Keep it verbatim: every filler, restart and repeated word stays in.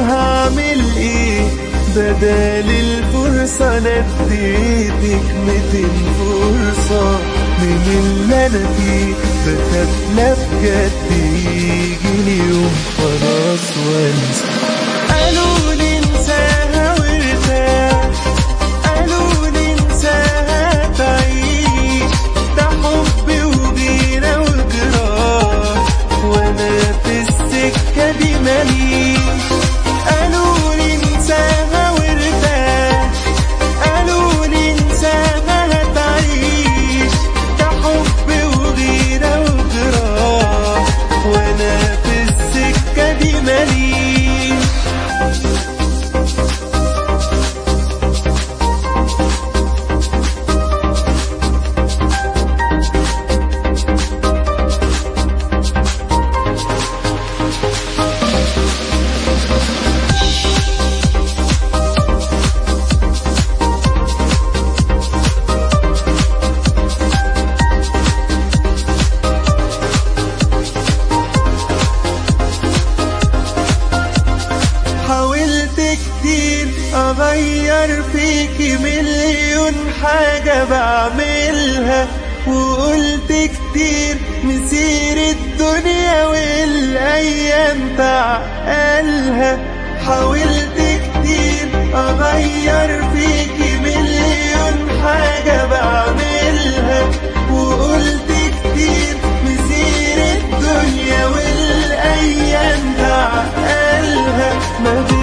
هعمل ايه بدل الفرصة؟ نديتك ميتين فرصة من اللي انا فيه، بخاف لا بجد يجيلي يوم خلاص وانسى. قالوا ننساها وارتاح، قالوا ننساها تعيش، ده حب وغيرة وجراح وانا في السكة دي ماليش. قالوا ننساها وارتاح، قالوا ننساها تعيش، ده حب وغيرة وجراح وانا في السكة دي ماليش. حاولت كتير اغير فيكي، مليون حاجة بعملها، وقلت كتير مسير الدنيا والايام تعقلها. حاولت كتير اغير فيكي، مليون حاجة بعملها، وقلت كتير مسير الدنيا والايام تعقلها. ما